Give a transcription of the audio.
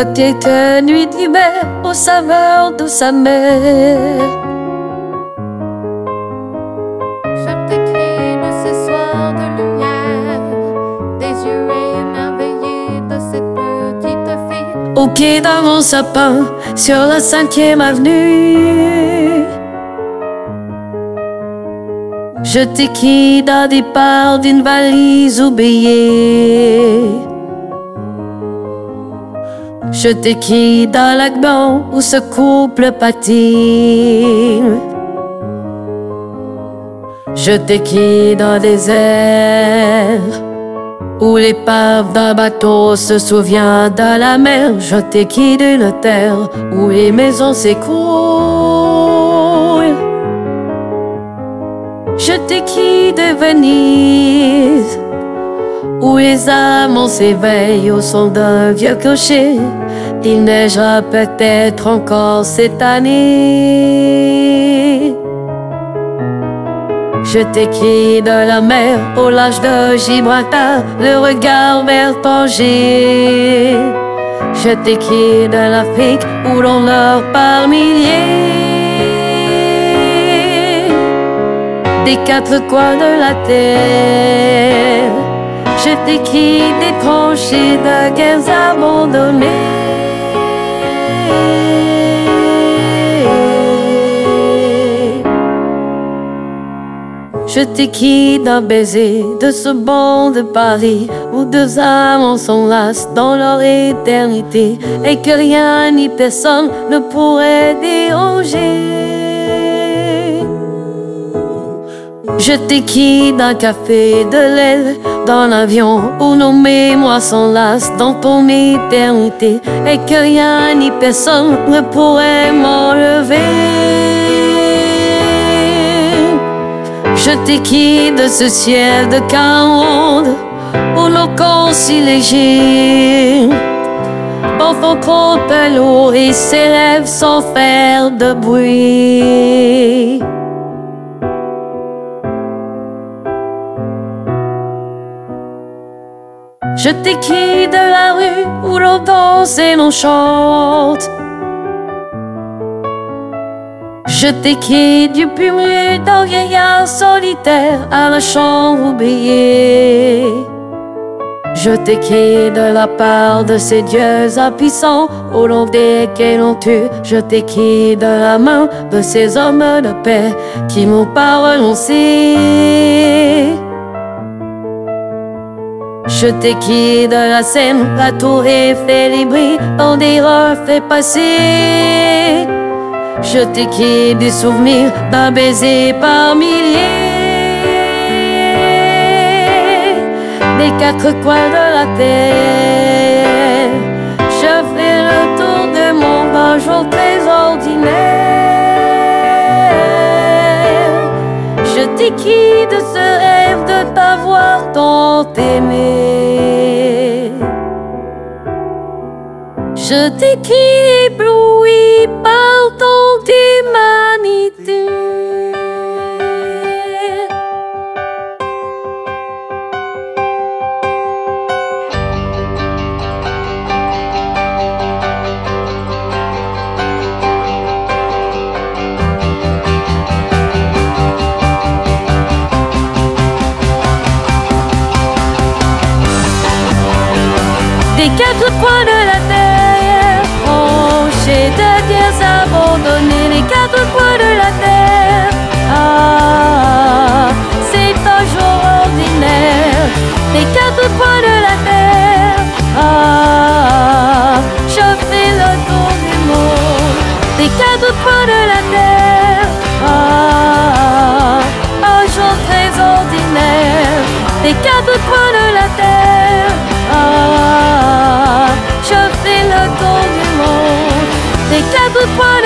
de quelques nuits d'hiver aux saveurs de sa mère. Je t'écris de ces soirs de lumière, des yeux émerveillés de cette petite fille. Au pied d'un grand sapin sur la 5e avenue, je t'écris d'un départ d'une valise oubliée. Je t'écris d'un lac blanc où ce couple patine. Je t'écris d'un désert où l'épave d'un bateau se souvient de la mer. Je t'écris d'une terre où les maisons s'écoulent. Je t'écris de Venise où les amants s'éveillent au son d'un vieux clocher. Il neigera peut-être encore cette année. Je t'écris de la mer au large de Gibraltar, le regard vers Tanger. Je t'écris de l'Afrique où l'on meurt par milliers. Des quatre coins de la terre, je t'écris des tranchées de guerres abandonnées. Je t'écris d'un baiser de ce banc de Paris où deux amants s'enlacent dans leur éternité et que rien ni personne ne pourrait déranger. Je t'écris d'un café de l'aile, d'un avion où nos mémoires s'enlacent dans ton éternité et que rien ni personne ne pourrait m'enlever. Je t'écris de ce ciel de 40 où nos corps si légers enfant contre l'eau et s'élève sans faire de bruit. Je t'écris de la rue où l'on danse et l'on chante. Je t'écris du pumulet d'un vieillard solitaire à la chambre oubliée. Je t'écris de la part de ces dieux impuissants au long desquels on tue. Je t'écris de la main de ces hommes de paix qui m'ont pas renoncé. Je t'écris de la Seine, la tour Eiffel et brille dans des reflets passés. Je t'écris des souvenirs d'un baiser par milliers. Des quatre coins de la terre, je fais le tour du monde un jour très ordinaire. Je t'écris de ce rêve de t'avoir tant aimé. Je t'écris ébloui par ton humanité. Des quatre coins de la terre, tranchés de terres abandonnées, les quatre coins de la terre. Ah, c'est un jour ordinaire. Les quatre coins de la terre. Ah, je fais le tour du monde. Les quatre coins de la terre. Ah, un jour très ordinaire. Les quatre coins de la terre. Ah, je fais le tour du monde. Les quatre coins